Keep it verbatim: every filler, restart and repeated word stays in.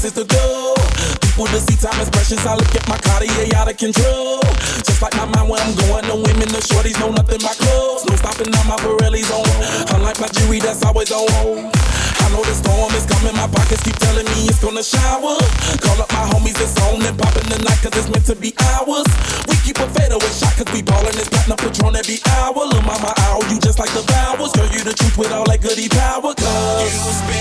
places to go. People to see, time is precious. I look at my Cartier out of control. Just like my mind where I'm going. The women, the shorties know nothing but clothes. No stopping on my Pirelli's on. Unlike my jewelry that's always on hold. I know the storm is coming. My pockets keep telling me it's gonna shower. Call up my homies, it's on and popping the night cause it's meant to be ours. We keep a fadeaway shot cause we ballin' this platinum Patron every hour. Lil' mama, ow, you just like the vowels. Girl, you the truth with all that goody power cause you spin